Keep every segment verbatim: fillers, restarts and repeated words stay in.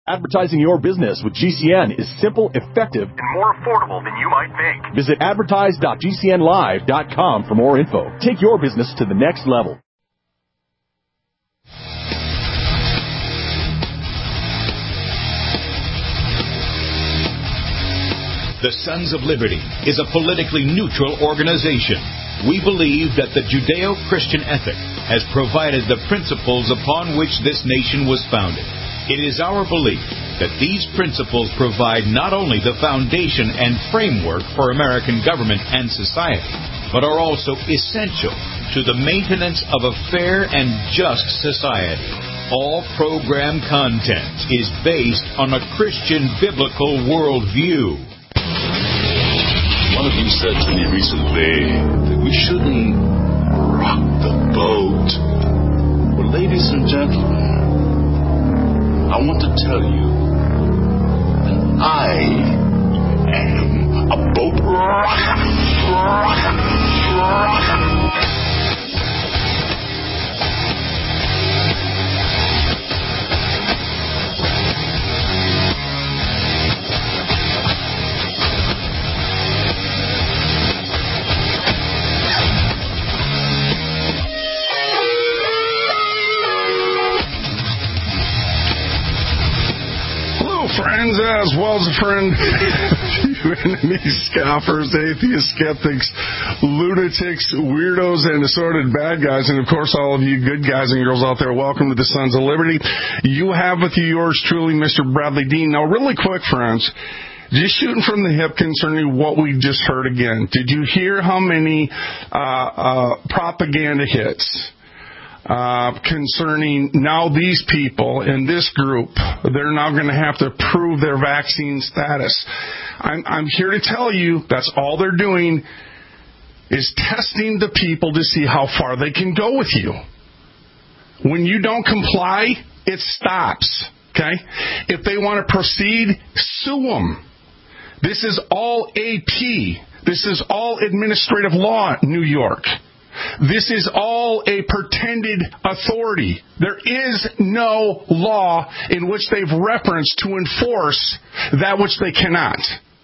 Advertising your business with G C N is simple, effective, and more affordable than you might think. Visit advertise dot g c n live dot com for more info. Take your business to the next level. The Sons of Liberty is a politically neutral organization. We believe that the Judeo-Christian ethic has provided the principles upon which this nation was founded. It is our belief that these principles provide not only the foundation and framework for American government and society, but are also essential to the maintenance of a fair and just society. All program content is based on a Christian biblical worldview. One of you said to me recently that we shouldn't rock the boat. Well, ladies and gentlemen, I want to tell you that I am a boat rocker, rocker, rocker. Friends, as well as a friend, you enemies, scoffers, atheists, skeptics, lunatics, weirdos, and assorted bad guys, and of course all of you good guys and girls out there, welcome to the Sons of Liberty. You have with you yours truly, Mister Bradley Dean. Now, really quick, friends, just shooting from the hip concerning what we just heard again. Did you hear how many uh, uh, propaganda hits? Uh, concerning now these people in this group, they're now going to have to prove their vaccine status. I'm, I'm here to tell you that's all they're doing is testing the people to see how far they can go with you. When you don't comply, it stops. Okay? If they want to proceed, sue them. This is all A P. This is all administrative law, New York. This is all a pretended authority. There is no law in which they've referenced to enforce that which they cannot.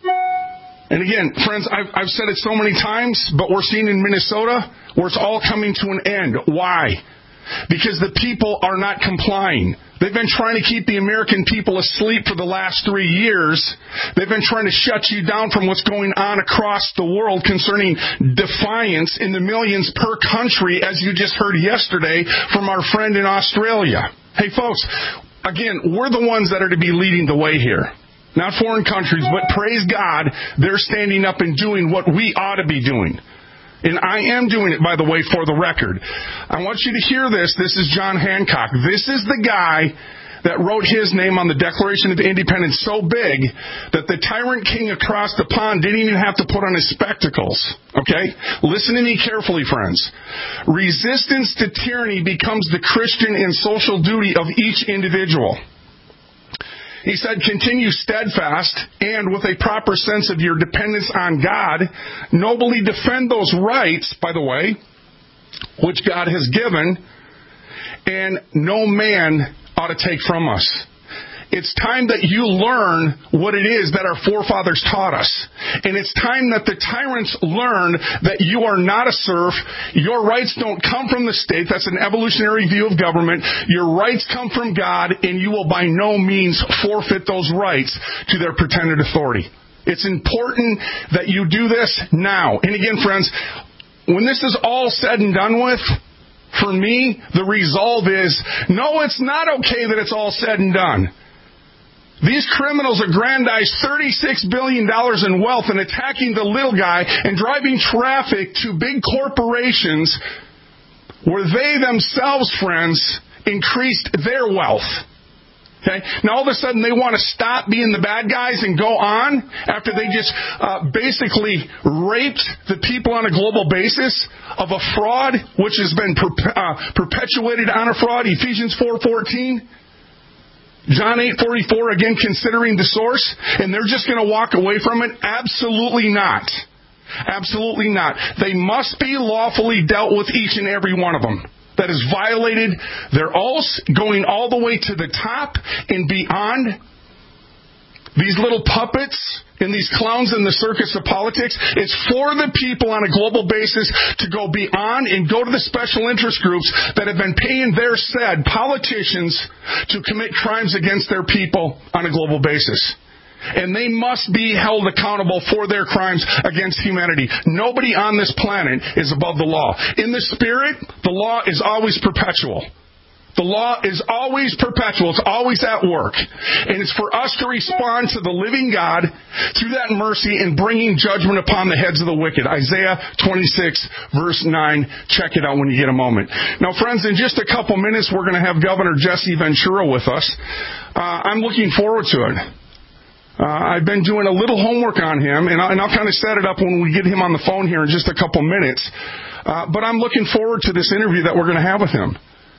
And again, friends, I've, I've said it so many times, but we're seeing in Minnesota where it's all coming to an end. Why? Because the people are not complying. They've been trying to keep the American people asleep for the last three years. They've been trying to shut you down from what's going on across the world concerning defiance in the millions per country, as you just heard yesterday from our friend in Australia. Hey, folks, again, we're the ones that are to be leading the way here. Not foreign countries, but praise God, they're standing up and doing what we ought to be doing. And I am doing it, by the way, for the record. I want you to hear this. This is John Hancock. This is the guy that wrote his name on the Declaration of Independence so big that the tyrant king across the pond didn't even have to put on his spectacles. Okay? Listen to me carefully, friends. Resistance to tyranny becomes the Christian and social duty of each individual. He said, continue steadfast and with a proper sense of your dependence on God, nobly defend those rights, by the way, which God has given, and no man ought to take from us. It's time that you learn what it is that our forefathers taught us. And it's time that the tyrants learn that you are not a serf. Your rights don't come from the state. That's an evolutionary view of government. Your rights come from God, and you will by no means forfeit those rights to their pretended authority. It's important that you do this now. And again, friends, when this is all said and done with, for me, the resolve is, no, it's not okay that it's all said and done. These criminals aggrandize thirty-six billion dollars in wealth and attacking the little guy and driving traffic to big corporations where they themselves, friends, increased their wealth. Okay? Now all of a sudden they want to stop being the bad guys and go on after they just uh, basically raped the people on a global basis of a fraud which has been per- uh, perpetuated on a fraud, Ephesians four fourteen. John eight forty-four, again, considering the source, and they're just going to walk away from it? Absolutely not. Absolutely not. They must be lawfully dealt with, each and every one of them. that has violated. They're all going all the way to the top and beyond. These little puppets and these clowns in the circus of politics, it's for the people on a global basis to go beyond and go to the special interest groups that have been paying their said politicians to commit crimes against their people on a global basis. And they must be held accountable for their crimes against humanity. Nobody on this planet is above the law. In the spirit, the law is always perpetual. The law is always perpetual. It's always at work. And it's for us to respond to the living God through that mercy and bringing judgment upon the heads of the wicked. Isaiah twenty-six, verse nine. Check it out when you get a moment. Now, friends, in just a couple minutes, we're going to have Governor Jesse Ventura with us. Uh, I'm looking forward to it. Uh, I've been doing a little homework on him, and, I, and I'll kind of set it up when we get him on the phone here in just a couple minutes. Uh, but I'm looking forward to this interview that we're going to have with him.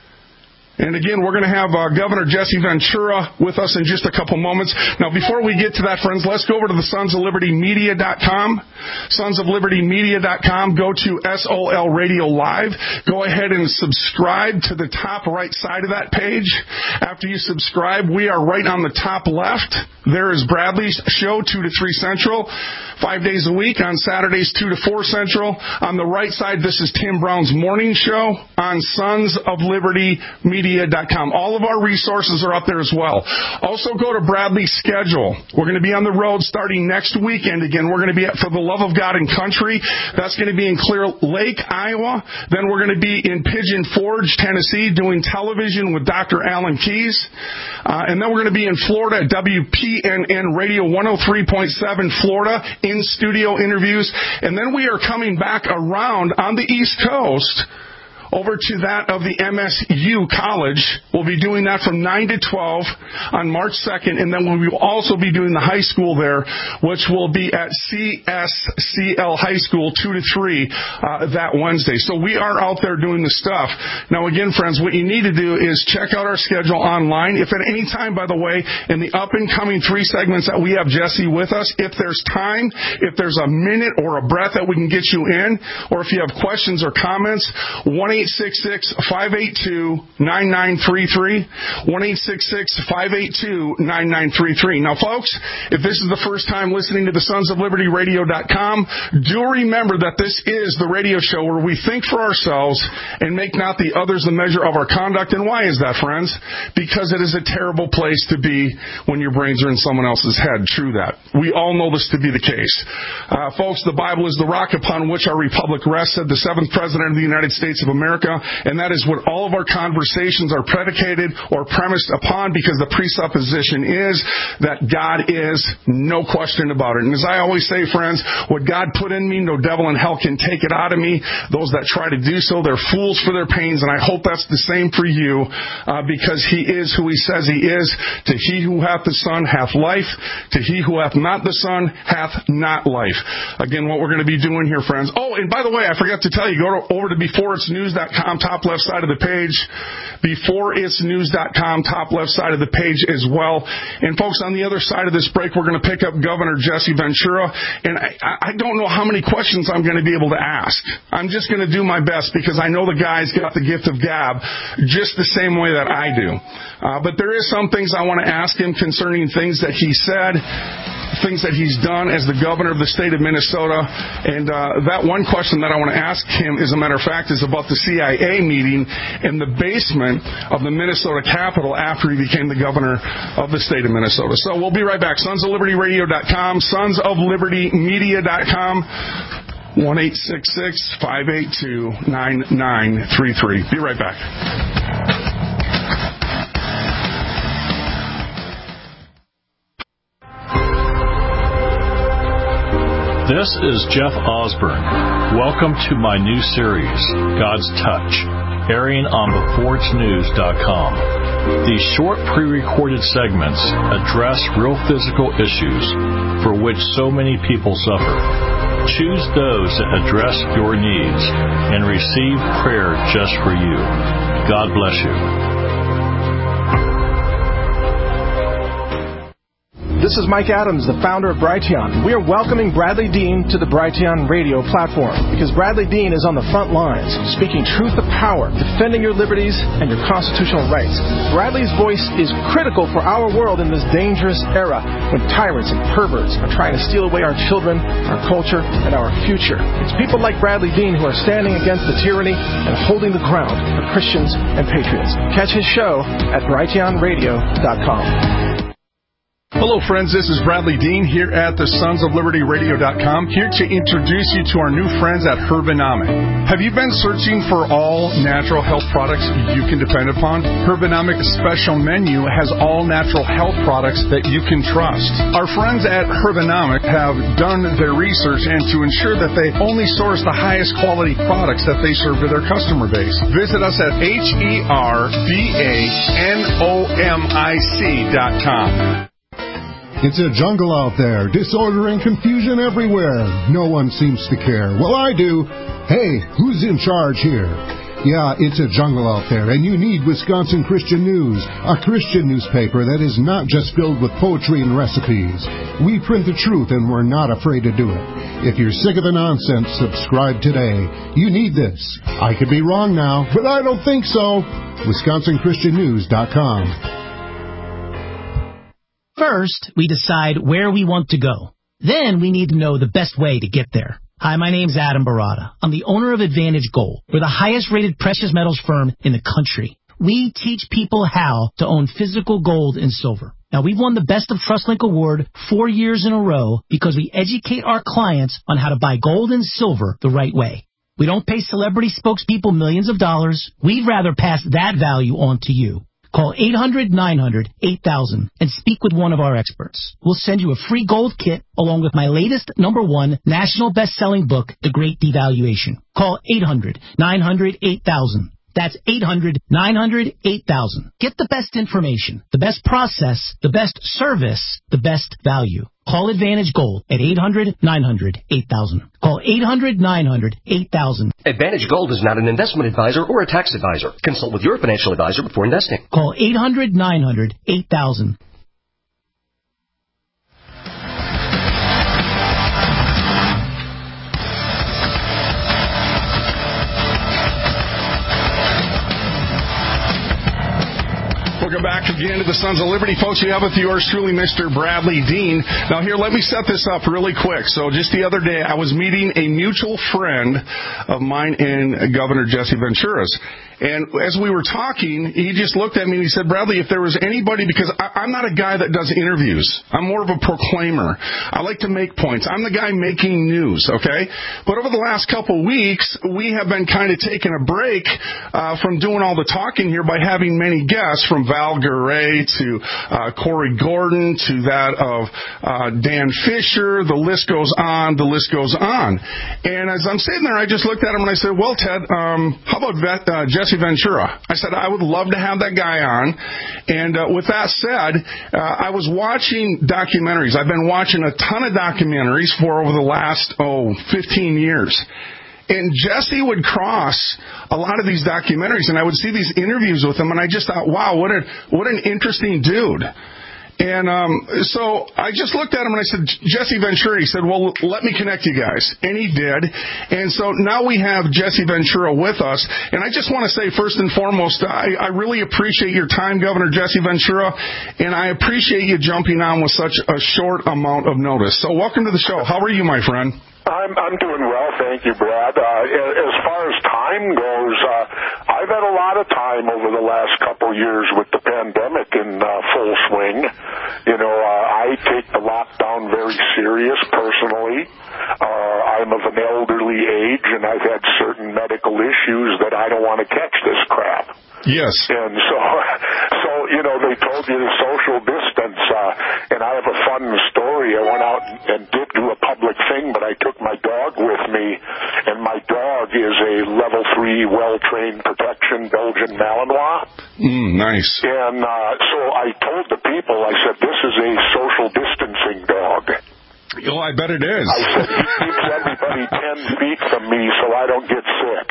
And again, we're going to have uh, Governor Jesse Ventura with us in just a couple moments. Now, before we get to that, friends, let's go over to the Sons of Liberty Media dot com. Sons of Liberty Media dot com. Go to S O L Radio Live. Go ahead and subscribe to the top right side of that page. After you subscribe, we are right on the top left. There is Bradley's show, two to three Central, five days a week. On Saturdays, two to four Central. On the right side, this is Tim Brown's morning show on Sons of Liberty Media dot com. All of our resources are up there as well. Also, go to Bradley's schedule. We're going to be on the road starting next weekend again. We're going to be at For the Love of God and Country. That's going to be in Clear Lake, Iowa. Then we're going to be in Pigeon Forge, Tennessee, doing television with Doctor Alan Keyes. Uh, and then we're going to be in Florida at W P N N Radio one oh three point seven Florida, in-studio interviews. And then we are coming back around on the East Coast over to that of the M S U College. We'll be doing that from nine to twelve on March second, and then we will also be doing the high school there, which will be at C S C L High School two to three uh, that Wednesday. So we are out there doing the stuff. Now, again, friends, what you need to do is check out our schedule online. If at any time, by the way, in the up-and-coming three segments that we have Jesse with us, if there's time, if there's a minute or a breath that we can get you in, or if you have questions or comments, one eight six six, five eight two, nine nine three three, one eight six six, five eight two, nine nine three three. Now, folks, if this is the first time listening to the Sons of Liberty Radio dot com, do remember that this is the radio show where we think for ourselves and make not the others the measure of our conduct. And why is that, friends? Because it is a terrible place to be when your brains are in someone else's head. True that. We all know this to be the case. Uh, folks, the Bible is the rock upon which our republic rests, said the seventh President of the United States of America. America, and that is what all of our conversations are predicated or premised upon, because the presupposition is that God is, no question about it. And as I always say, friends, what God put in me, no devil in hell can take it out of me. Those that try to do so, they're fools for their pains, and I hope that's the same for you, uh, because He is who He says He is. To he who hath the Son hath life. To he who hath not the Son hath not life. Again, what we're going to be doing here, friends. Oh, and by the way, I forgot to tell you, go to, over to Before It's News dot com, top left side of the page. Before It's News dot com, top left side of the page as well. And folks, on the other side of this break, we're going to pick up Governor Jesse Ventura. And I, I don't know how many questions I'm going to be able to ask. I'm just going to do my best, because I know the guy's got the gift of gab just the same way that I do. Uh, but there is some things I want to ask him concerning things that he said, things that he's done as the governor of the state of Minnesota. And uh, that one question that I want to ask him, as a matter of fact, is about the C I A meeting in the basement of the Minnesota Capitol after he became the governor of the state of Minnesota. So we'll be right back. Sons of Liberty Radio dot com, Sons of Liberty Media dot com, one eight six six, five eight two, nine nine three three. Be right back. This is Jeff Osborne. Welcome to my new series, God's Touch, airing on Before It's News dot com. These short pre-recorded segments address real physical issues for which so many people suffer. Choose those that address your needs and receive prayer just for you. God bless you. this is Mike Adams, the founder of Brighteon. We are welcoming Bradley Dean to the Brighteon radio platform because Bradley Dean is on the front lines, speaking truth to power, defending your liberties and your constitutional rights. Bradley's voice is critical for our world in this dangerous era when tyrants and perverts are trying to steal away our children, our culture, and our future. It's people like Bradley Dean who are standing against the tyranny and holding the ground for Christians and patriots. Catch his show at brighteon radio dot com. Hello, friends. This is Bradley Dean here at the Sons of Liberty Radio dot com, here to introduce you to our new friends at Herbanomic. Have you been searching for all natural health products you can depend upon? Herbanomic's special menu has all natural health products that you can trust. Our friends at Herbanomic have done their research and to ensure that they only source the highest quality products that they serve to their customer base. Visit us at H E R B A N O M I C dot com. It's a jungle out there, disorder and confusion everywhere. No one seems to care. Well, I do. Hey, who's in charge here? Yeah, it's a jungle out there, and you need Wisconsin Christian News, a Christian newspaper that is not just filled with poetry and recipes. We print the truth, and we're not afraid to do it. If you're sick of the nonsense, subscribe today. You need this. I could be wrong now, but I don't think so. Wisconsin Christian News dot com. First, we decide where we want to go. Then we need to know the best way to get there. Hi, my name's Adam Barada. I'm the owner of Advantage Gold. We're the highest-rated precious metals firm in the country. We teach people how to own physical gold and silver. Now, we've won the Best of TrustLink Award four years in a row because we educate our clients on how to buy gold and silver the right way. We don't pay celebrity spokespeople millions of dollars. We'd rather pass that value on to you. Call eight hundred nine hundred eight thousand and speak with one of our experts. We'll send you a free gold kit along with my latest number one national best-selling book, The Great Devaluation. Call eight hundred nine hundred eight thousand. That's eight hundred nine hundred eight thousand. Get the best information, the best process, the best service, the best value. Call Advantage Gold at eight hundred nine hundred eight thousand. Call eight hundred nine hundred eight thousand. Advantage Gold is not an investment advisor or a tax advisor. Consult with your financial advisor before investing. Call eight hundred nine hundred eight thousand. Welcome back again to the Sons of Liberty. Folks, you have with yours truly Mister Bradley Dean. Now here, let me set this up really quick. So just the other day, I was meeting a mutual friend of mine in Governor Jesse Ventura's. And as we were talking, he just looked at me and he said, Bradley, if there was anybody, because I, I'm not a guy that does interviews. I'm more of a proclaimer. I like to make points. I'm the guy making news, okay? But over the last couple weeks, we have been kind of taking a break uh, from doing all the talking here by having many guests, from Val Garay to uh, Corey Gordon to that of uh, Dan Fisher. The list goes on. The list goes on. And as I'm sitting there, I just looked at him and I said, well, Ted, um, how about vet, uh, Jesse Ventura? I said, I would love to have that guy on. And uh, with that said, uh, I was watching documentaries. I've been watching a ton of documentaries for over the last, oh, fifteen years. And Jesse would cross a lot of these documentaries, and I would see these interviews with him, and I just thought, wow, what a what an interesting dude. And um, so I just looked at him and I said, Jesse Ventura. He said, well, let me connect you guys. And he did. And so now we have Jesse Ventura with us. And I just want to say, first and foremost, I, I really appreciate your time, Governor Jesse Ventura, and I appreciate you jumping on with such a short amount of notice. So welcome to the show. How are you, my friend? I'm I'm doing well, thank you, Brad. Uh, as far as time goes, uh, I've had a lot of time over the last couple years with the pandemic in uh, full swing. You know, uh, I take the lockdown very serious personally. Uh, I'm of an elderly age, and I've had certain medical issues that I don't want to catch this crap. Yes. And so, so you know, they told you to social distance, uh, and I have a fun story. I went out and did do a public thing, but I took my dog with me, and my dog is a level three well-trained protection Belgian Malinois. Mm, nice. And uh, so I told the people, I said, this is a social distancing dog. Oh, I bet it is. I said, he keeps everybody ten feet from me so I don't get sick.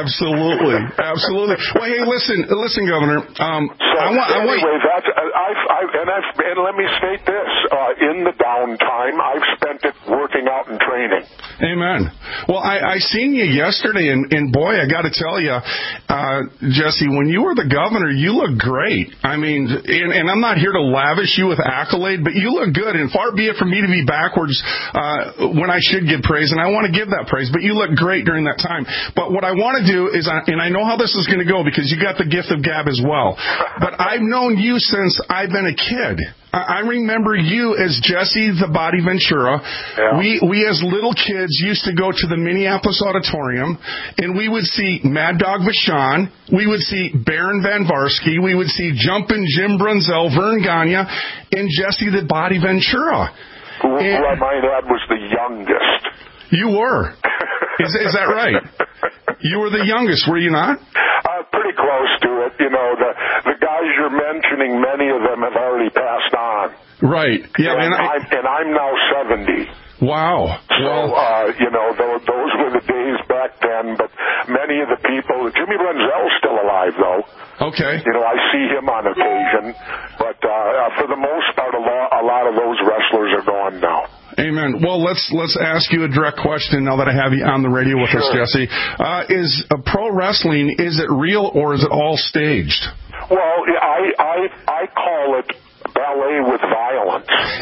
Absolutely, absolutely. Well, hey, listen, listen, Governor. Um, so I want, anyway, I want... that's, I've, I, and, I've, and let me state this. Uh, in the downtime, I've spent it working out and training. Amen. Well, I, I seen you yesterday, and, and boy, I got to tell you, uh, Jesse, when you were the governor, you looked great. I mean, and, and I'm not here to lavish you with accolade, but you look good, and far be it for me to be backwards uh, when I should give praise, and I want to give that praise, but you look great during that time. But what I want to do is, I, and I know how this is going to go because you got the gift of gab as well, but I've known you since I've been a kid. I remember you as Jesse the Body Ventura. Yeah. We we as little kids used to go to the Minneapolis Auditorium, and we would see Mad Dog Vachon, we would see Baron Van Varsky, we would see Jumpin' Jim Brunzell, Vern Gagne, and Jesse the Body Ventura. Who, and, who I might add was the youngest. You were. Is, is that right? You were the youngest, were you not? Uh, pretty close to it. You know, the the guys you're mentioning, many of them have already passed on. Right. Yeah. And, and, I, I'm, and I'm now seventy. Wow. So, well, uh, you know, those, those were the days back then, but many of the people, Jimmy Brunzell's still alive, though. Okay. You know, I see him on occasion, but uh, for the most part, a lot, a lot of those wrestlers are gone now. Amen. Well, let's let's ask you a direct question now that I have you on the radio with sure. us, Jesse. Uh, is uh, pro wrestling, is it real or is it all staged? Well, I I I call it ballet with violence.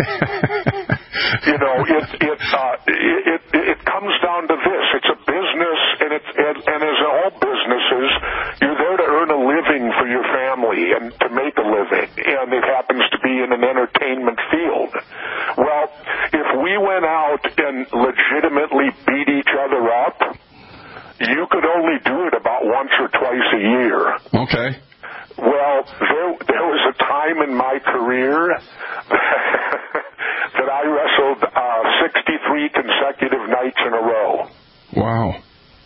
You know, it it, uh, it it it comes down to this: it's a business, and it's and, and as all businesses, you're there to earn a living for your family and to make a living, and it happens to be in an entertainment field. Well, if we went out and legitimately beat each other up, you could only do it about once or twice a year. Okay. Well, there, there was a time in my career that I wrestled uh, sixty-three consecutive nights in a row. Wow.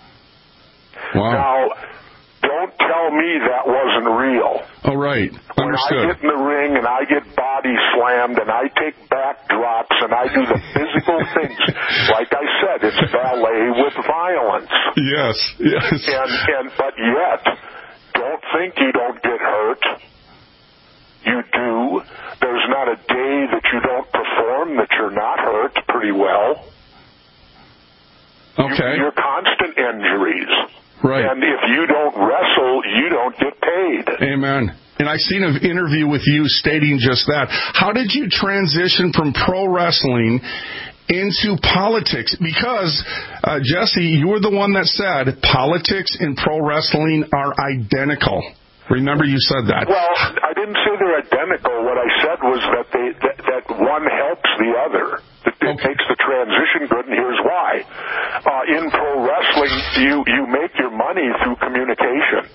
Wow. Now, don't tell me that wasn't real. Oh, right. Understood. When I get in the ring and I get body slammed and I take back drops and I do the physical things, like I said, it's ballet with violence. Yes, yes. And, and but yet, don't think you don't get hurt. You do. There's not a day that you don't perform that you're not hurt pretty well. Okay. You, you're constant injuries. Right. And if you don't wrestle, you don't get paid. Amen. And I seen an interview with you stating just that. How did you transition from pro wrestling into politics? Because, uh, Jesse, you were the one that said politics and pro wrestling are identical. Remember you said that. Well, I didn't say they're identical. What I said was that they that, that one helps the other. It, it okay. makes the transition good, and here's why. Uh, in pro wrestling, you, you make your money through communication.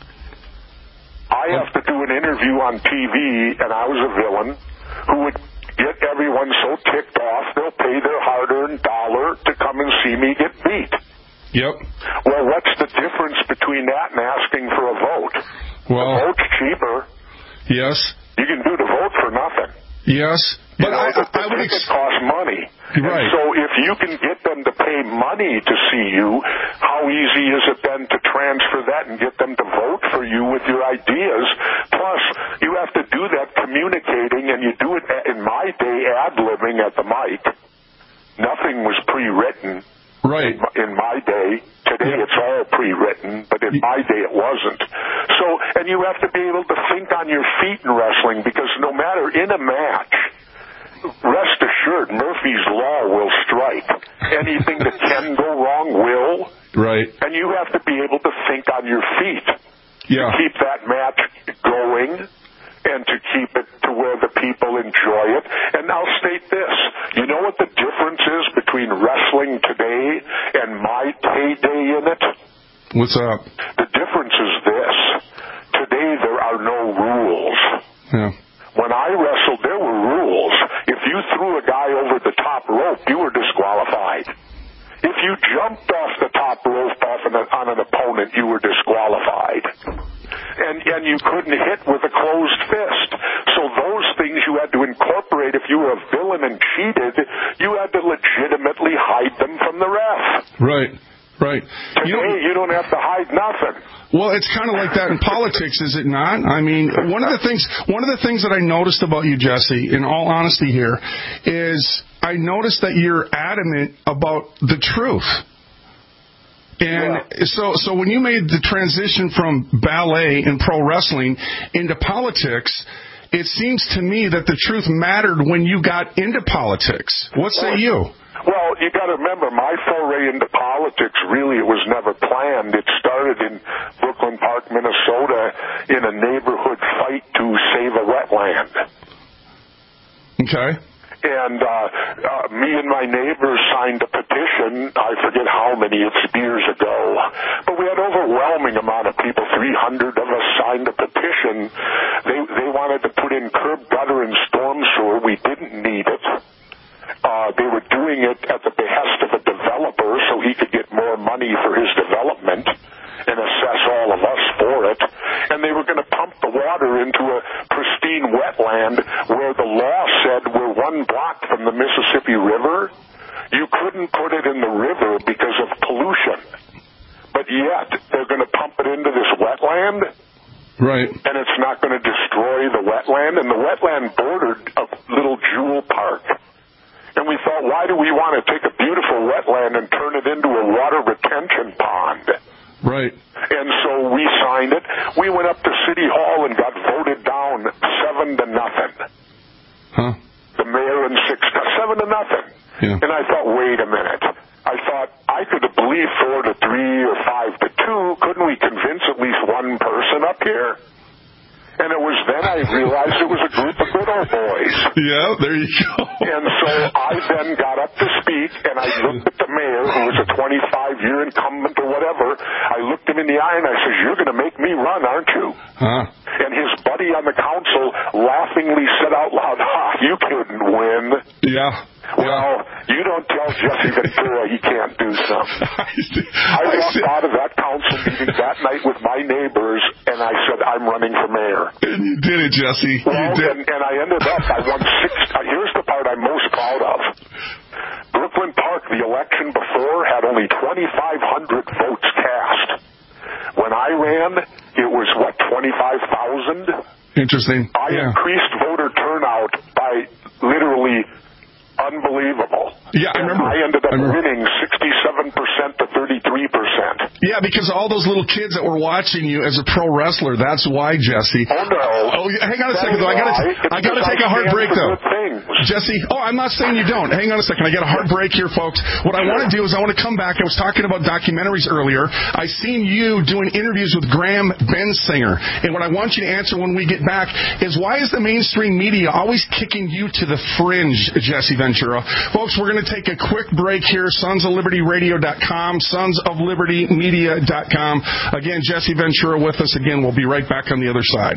I have to do an interview on T V, and I was a villain who would get everyone so ticked off they'll pay their hard-earned dollar to come and see me get beat. Yep. Well, what's the difference between that and asking for a vote? Well, the vote's cheaper. Yes. You can do the vote for nothing. Yes. But you know, I, the, the I would ticket ex- costs money. Right. And so if you can get them to pay money to see you, how easy is it then to transfer that and get them to vote for you with your ideas? Plus, you have to do that communicating, and you do it, in my day, ad-libbing at the mic. Nothing was pre-written. Right. In my day. Today it's all pre-written, but in my day it wasn't. So, and you have to be able to think on your feet in wrestling, because no matter in a match, rest assured, Murphy's Law will strike. Anything that can go wrong will. Right. And you have to be able to think on your feet. Yeah. To keep that match going and to keep it to where the people enjoy it. And I'll state this. You know what the difference is between wrestling today and my heyday in it? What's up? The difference is this. Today there are no rules. Yeah. When I wrestled, there were rules. If you threw a guy over the top rope, you were disqualified. If you jumped off the top rope off an, on an opponent, you were disqualified. And, and you couldn't hit with a closed fist. So those things you had to incorporate. If you were a villain and cheated, you had to legitimately hide them from the ref. Right. Right. Today, You don't, you don't have to hide nothing. Well, it's kind of like that in politics, is it not? I mean, one of the things one of the things that I noticed about you, Jesse, in all honesty here, is I noticed that you're adamant about the truth. And yeah. so so when you made the transition from ballet and pro wrestling into politics, it seems to me that the truth mattered when you got into politics. What say you? Well, you got to remember, my foray into politics, really, it was never planned. It started in Brooklyn Park, Minnesota, in a neighborhood fight to save a wetland. Okay. And uh, uh, me and my neighbors signed a petition. I forget how many, it's years ago. But we had overwhelming amount of people. three hundred of us signed a petition. They, they wanted to put in curb, gutter, and storm sewer. We didn't need it. Uh, they were doing it at the behest of a developer so he could get more money for his development and assess all of us for it. And they were going to pump the water into a pristine wetland where the law said we're one block from the Mississippi River. You couldn't put it in the river because of pollution. But yet, they're going to pump it into this wetland. Right. And it's not going to destroy the wetland. And the wetland bordered a little jewel park. And we thought, why do we want to take a beautiful wetland and turn it into a water retention pond? Right. And so we signed it. We went up to City Hall and got voted down seven to nothing. Huh? The mayor and six, seven to nothing. Yeah. And I thought, wait a minute. I thought, I could have believed four to three or five to two. Couldn't we convince at least one person up here? And it was then I realized it was a group of good old boys. Yeah, there you go. And so I then got up to speak, and I looked at the mayor, who was a twenty-five year incumbent or whatever. I looked him in the eye, and I said, you're going to make me run, aren't you? Huh? And his buddy on the council laughingly said out loud, ha, you couldn't win. Yeah. Well, yeah. You don't tell Jesse Ventura he can't do something. I walked out of that council meeting that night with my neighbors, and I said, I'm running for mayor. And you did it, Jesse. Well, you did. And, and I ended up, I won six. Here's the part I'm most proud of. Brooklyn Park, the election before, had only twenty-five hundred votes cast. When I ran, it was, what, twenty-five thousand? Interesting. I yeah. increased voter turnout by literally unbelievable. Yeah, I remember. I ended up I remember. winning sixty-seven percent to thirty-three percent. Yeah, because all those little kids that were watching you as a pro wrestler, that's why, Jesse. Oh, no. Oh, hang on a second, though. I got to I gotta take a hard break, though. Jesse, oh, I'm not saying you don't. Hang on a second. I got a hard break here, folks. What I want to do is I want to come back. I was talking about documentaries earlier. I seen you doing interviews with Graham Bensinger. And what I want you to answer when we get back is, why is the mainstream media always kicking you to the fringe, Jesse Ventura? Folks, we're going to take a quick break here. Sons of Liberty Radio dot com, Sons of Liberty Media dot com. Again, Jesse Ventura with us again. We'll be right back on the other side.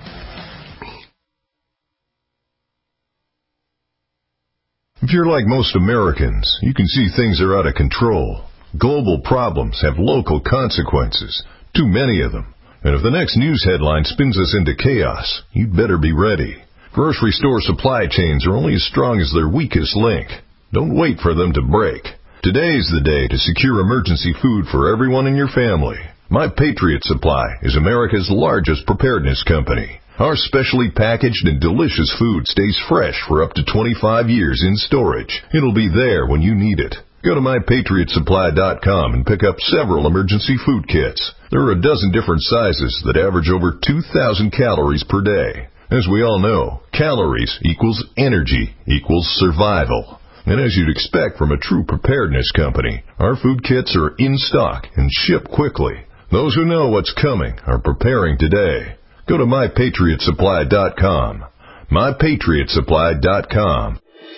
If you're like most Americans, you can see things are out of control. Global problems have local consequences, too many of them. And if the next news headline spins us into chaos, you'd better be ready. Grocery store supply chains are only as strong as their weakest link. Don't wait for them to break. Today's the day to secure emergency food for everyone in your family. My Patriot Supply is America's largest preparedness company. Our specially packaged and delicious food stays fresh for up to twenty-five years in storage. It'll be there when you need it. Go to my patriot supply dot com and pick up several emergency food kits. There are a dozen different sizes that average over two thousand calories per day. As we all know, calories equals energy equals survival. And as you'd expect from a true preparedness company, our food kits are in stock and ship quickly. Those who know what's coming are preparing today. Go to my patriot supply dot com. my patriot supply dot com.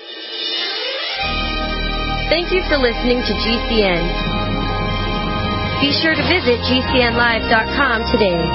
Thank you for listening to G C N. Be sure to visit G C N live dot com today.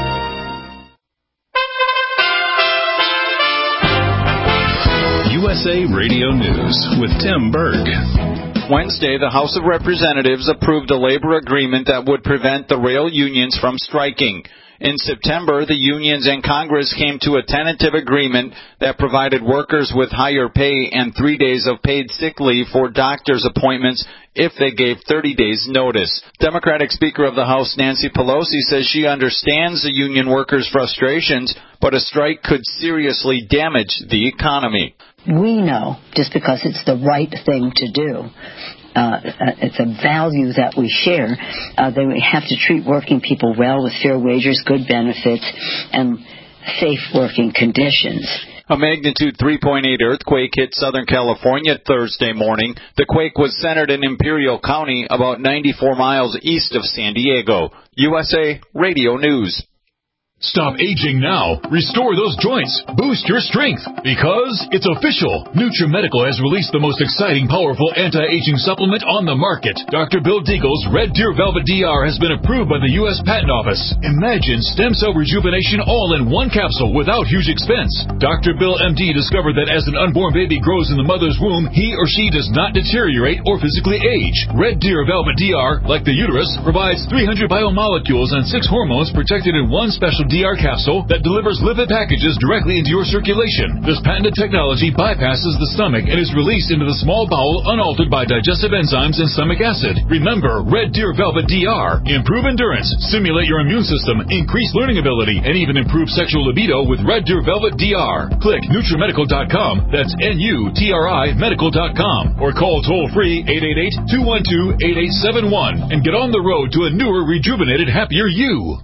U S A Radio News with Tim Berg. Wednesday, the House of Representatives approved a labor agreement that would prevent the rail unions from striking. In September, the unions and Congress came to a tentative agreement that provided workers with higher pay and three days of paid sick leave for doctor's appointments if they gave thirty days notice. Democratic Speaker of the House Nancy Pelosi says she understands the union workers' frustrations, but a strike could seriously damage the economy. We know, just because it's the right thing to do, Uh, it's a value that we share, uh, that we have to treat working people well with fair wages, good benefits, and safe working conditions. A magnitude three point eight earthquake hit Southern California Thursday morning. The quake was centered in Imperial County, about ninety-four miles east of San Diego. U S A Radio News. Stop aging now. Restore those joints. Boost your strength. Because it's official. NutriMedical has released the most exciting, powerful anti-aging supplement on the market. Doctor Bill Deagle's Red Deer Velvet D R has been approved by the U S Patent Office. Imagine stem cell rejuvenation all in one capsule without huge expense. Doctor Bill M D discovered that as an unborn baby grows in the mother's womb, he or she does not deteriorate or physically age. Red Deer Velvet D R, like the uterus, provides three hundred biomolecules and six hormones protected in one special D R capsule that delivers lipid packages directly into your circulation. This patented technology bypasses the stomach and is released into the small bowel unaltered by digestive enzymes and stomach acid. Remember, Red Deer Velvet D R. Improve endurance, stimulate your immune system, increase learning ability, and even improve sexual libido with Red Deer Velvet D R. Click NutriMedical dot com, that's N U T R I medical dot com, or call toll-free eight eight eight, two one two, eight eight seven one and get on the road to a newer, rejuvenated, happier you.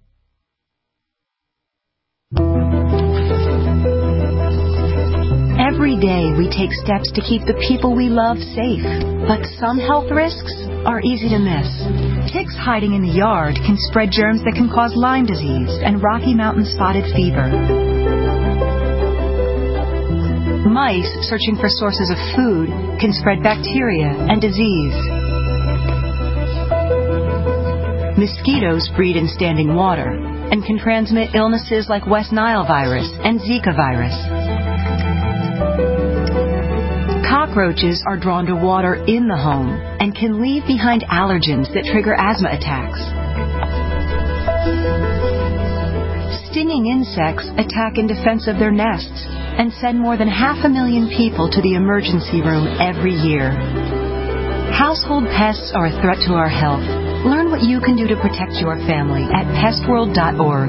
Every day we take steps to keep the people we love safe, but some health risks are easy to miss. Ticks hiding in the yard can spread germs that can cause Lyme disease and Rocky Mountain spotted fever. Mice searching for sources of food can spread bacteria and disease. Mosquitoes breed in standing water and can transmit illnesses like West Nile virus and Zika virus. Cockroaches are drawn to water in the home and can leave behind allergens that trigger asthma attacks. Stinging insects attack in defense of their nests and send more than half a million people to the emergency room every year. Household pests are a threat to our health. Learn what you can do to protect your family at pest world dot org.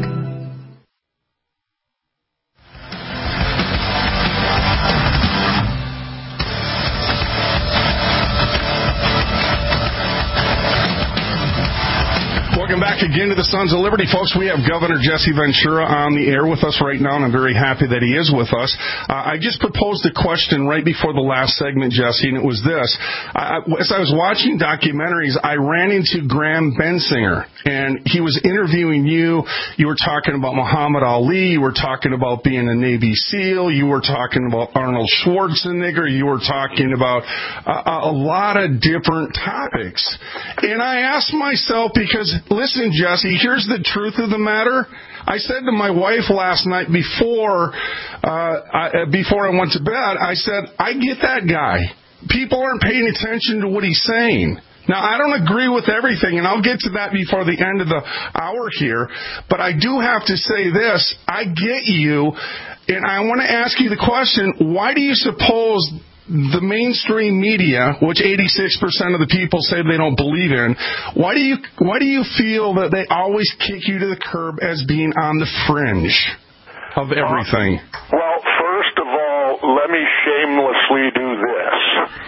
Welcome back again to the Sons of Liberty, folks. We have Governor Jesse Ventura on the air with us right now, and I'm very happy that he is with us. Uh, I just proposed a question right before the last segment, Jesse, and it was this. I, as I was watching documentaries, I ran into Graham Bensinger, and he was interviewing you. You were talking about Muhammad Ali. You were talking about being a Navy SEAL. You were talking about Arnold Schwarzenegger. You were talking about uh, a lot of different topics. And I asked myself, because listen, Jesse, here's the truth of the matter. I said to my wife last night before uh, I, before I went to bed, I said, I get that guy. People aren't paying attention to what he's saying. Now, I don't agree with everything, and I'll get to that before the end of the hour here, but I do have to say this. I get you, and I want to ask you the question, why do you suppose the mainstream media, which eighty-six percent of the people say they don't believe in, why do you why do you feel that they always kick you to the curb as being on the fringe of everything? Well, first of all, let me shamelessly do this.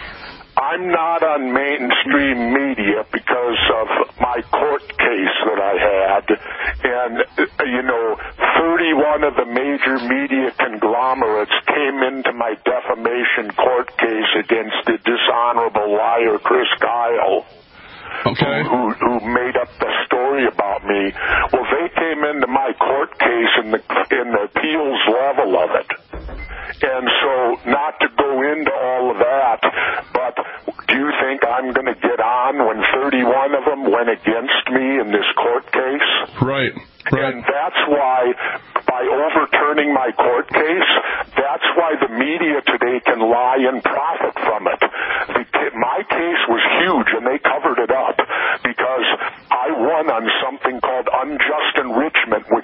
I'm not on mainstream media because of my court case that I had. And, you know, thirty-one of the major media conglomerates came into my defamation court case against the dishonorable liar Chris Kyle. Okay. Who, who made up the story about me. Well, they came into my court case in the, in the appeals level of it. And so, not to go into all of that, but do you think I'm going to get on when thirty-one of them went against me in this court case? Right. Right. And that's why, by overturning my court case, that's why the media today can lie and profit from it. The, my case was huge, and they covered it up because I won on something called unjust enrichment,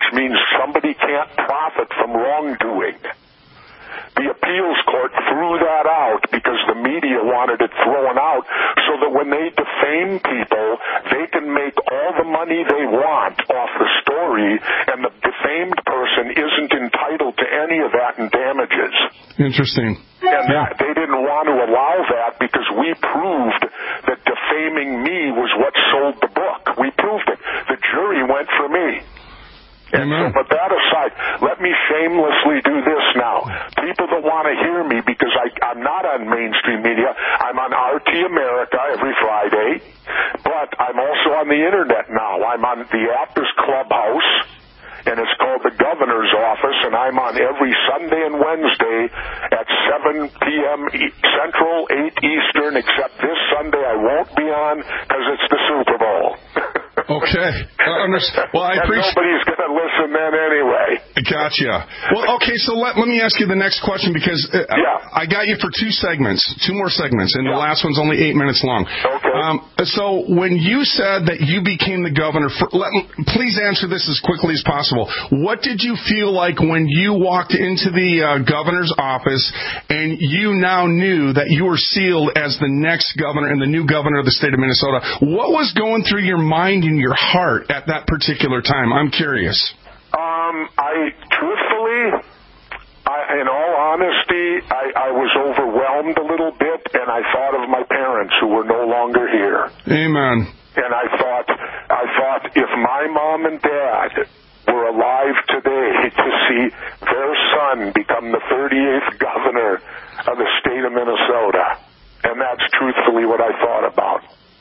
one out so that when they defame people, they can make all the money they want off the story, and the defamed person isn't entitled to any of that in damages. Interesting. And that, they didn't want to allow that because we proved that defaming me was what sold the book. We proved it. The jury went for me. And so, but that aside, let me shamelessly do this now. People that want to hear me, because I, I'm not on mainstream media. I'm on R T America every Friday, but I'm also on the Internet now. I'm on the app is Clubhouse, and it's called The Governor's Office, and I'm on every Sunday and Wednesday at seven p.m. Central, eight Eastern, except this Sunday I won't be on because it's the Super Bowl. Okay. Uh, understand. Well, I appreciate. Nobody's going to listen then anyway. Gotcha. Well, okay. So let let me ask you the next question, because uh, yeah. I, I got you for two segments, two more segments, and yeah. the last one's only eight minutes long. Okay. Um, so when you said that you became the governor, for, let, please answer this as quickly as possible. What did you feel like when you walked into the uh, governor's office and you now knew that you were sealed as the next governor and the new governor of the state of Minnesota? What was going through your mind and your heart at that particular time? I'm curious. Um, I truthfully, I, in all honesty, I, I was overwhelmed a little bit, and I thought of my parents who were no longer here. Amen. And I thought, I thought, if my mom and dad were alive today to see their son become the thirty-eighth governor of the state of Minnesota, and that's truthfully what I thought about.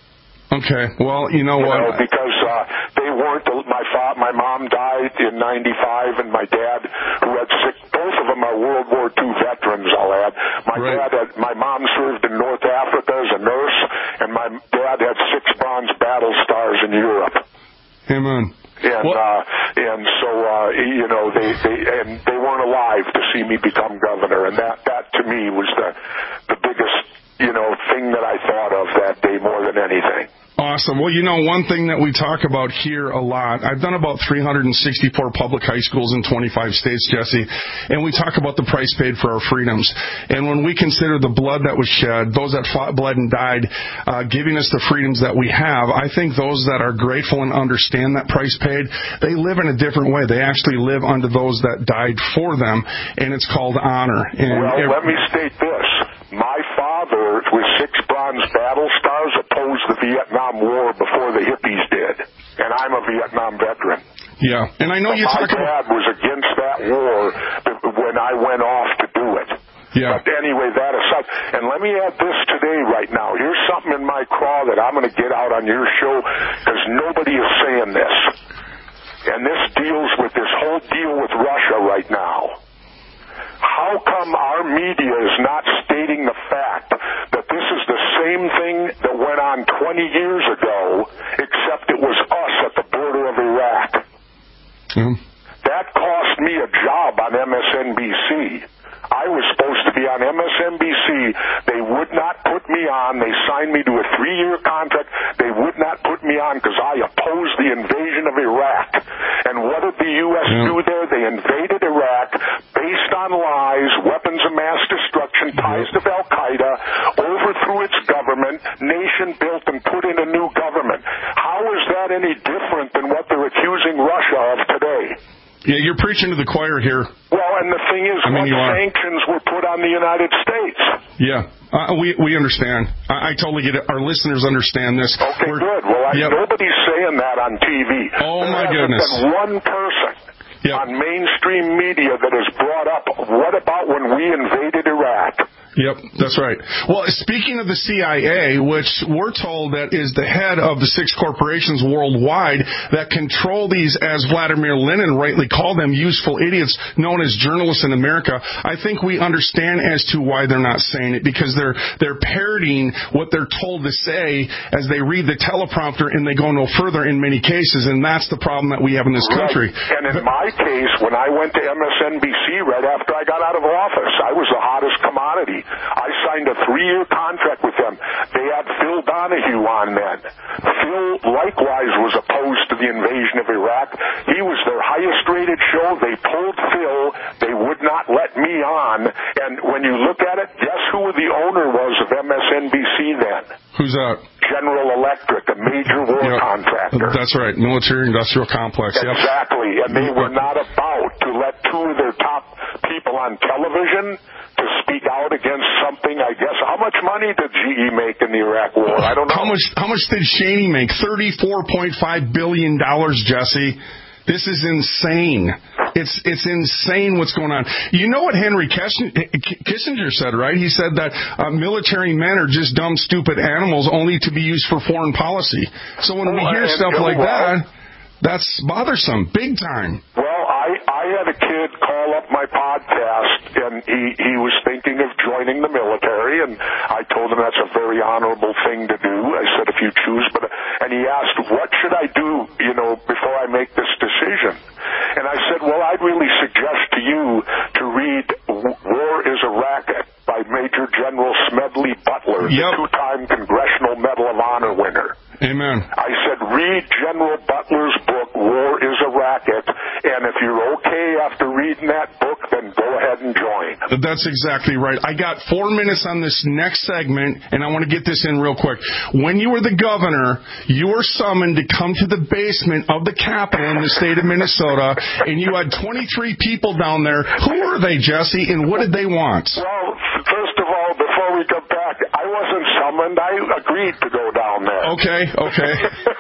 Okay. Well, you know you what? Know, because uh, they weren't. My fa- my mom died in ninety-five, and my dad, who had six, both of them are World War Two veterans. I'll add. My right. dad had. My mom served in North Africa as a nurse, and my dad had six Bronze Battle Stars in Europe. Amen. And well, uh, and so uh, you know they, they and they weren't alive to see me become governor, and that that to me was the the biggest you know thing that I thought of that day more than anything. Awesome. Well, you know, one thing that we talk about here a lot, I've done about three hundred sixty-four public high schools in twenty-five states, Jesse, and we talk about the price paid for our freedoms. And when we consider the blood that was shed, those that fought, bled, and died, uh, giving us the freedoms that we have, I think those that are grateful and understand that price paid, they live in a different way. They actually live under those that died for them, and it's called honor. And well, every- let me state this. My father, with six Bronze Battle Stars, opposed the Vietnam War before the hippies did. And I'm a Vietnam veteran. Yeah, and I know so you talk talk about... My dad was against that war when I went off to do it. Yeah. But anyway, that aside, and let me add this today right now. Here's something in my craw that I'm going to get out on your show, because nobody is saying this. And this deals with this whole deal with Russia right now. How come our media is not stating the fact that this is the same thing that went on twenty years ago, except it was us at the border of Iraq? Mm. That cost me a job on M S N B C. I was supposed to be on M S N B C. They would not put me on. They signed me to a three-year contract. They would not put me on because I opposed the invasion of Iraq. And what did the U S yeah. do there? They invaded Iraq based on lies, weapons of mass destruction, ties to Al-Qaeda, overthrew its government, nation built and put in a new government. How is that any different than what they're accusing Russia of today? Yeah, you're preaching to the choir here. Well, and the thing is, I mean, what sanctions were put on the United States? Yeah, uh, we we understand. I, I totally get it. Our listeners understand this. Okay, We're, good. Well, I, yep. nobody's saying that on T V. Oh, there my hasn't goodness. been one person yep. on mainstream media that has brought up, what about when we invaded Iraq? Yep, that's right. Well, speaking of the C I A, which we're told that is the head of the six corporations worldwide that control these, as Vladimir Lenin rightly called them, useful idiots known as journalists in America, I think we understand as to why they're not saying it, because they're they're parroting what they're told to say as they read the teleprompter, and they go no further in many cases, and that's the problem that we have in this country. Right. And in my case, when I went to M S N B C right after I got out of office, I was a hottest commodity. I signed a three-year contract with them. They had Phil Donahue on then. Phil likewise was opposed to the invasion of Iraq. He was their highest-rated show. They pulled Phil. They would not let me on. And when you look at it, guess who the owner was of M S N B C then? Who's that? General Electric, a major war yep. contractor. That's right, military-industrial complex. Yep. Exactly, and they were not about to let two of their top people on television to speak out against something, I guess. How much money did G E make in the Iraq War? I don't know. How much, how much did Cheney make? thirty-four point five billion dollars, Jesse. This is insane. It's it's insane what's going on. You know what Henry Kissinger said, right? He said that uh, military men are just dumb, stupid animals only to be used for foreign policy. So when oh, we hear stuff like well, that, that's bothersome, big time. Well, I, I had a kid call up my podcast, and he, he was thinking of joining the military, and I told him that's a very honorable thing to do. I said, if you choose, but and he asked, what should I do, you know, before I make this decision? And I said, well, I'd really suggest to you to read War is a Racket by Major General Smedley Butler, yep. the two-time Congressional Medal of Honor winner. Amen. I said, read General Butler's book, War is a Racket, and if you're okay after reading that book, then go ahead and join. That's exactly right. I got four minutes on this next segment, and I want to get this in real quick. When you were the governor, you were summoned to come to the basement of the Capitol in the state of Minnesota, and you had twenty-three people down there. Who were they, Jesse, and what did they want? Well, first of all, before we come back, I wasn't summoned. I agreed to go down there. Okay, okay.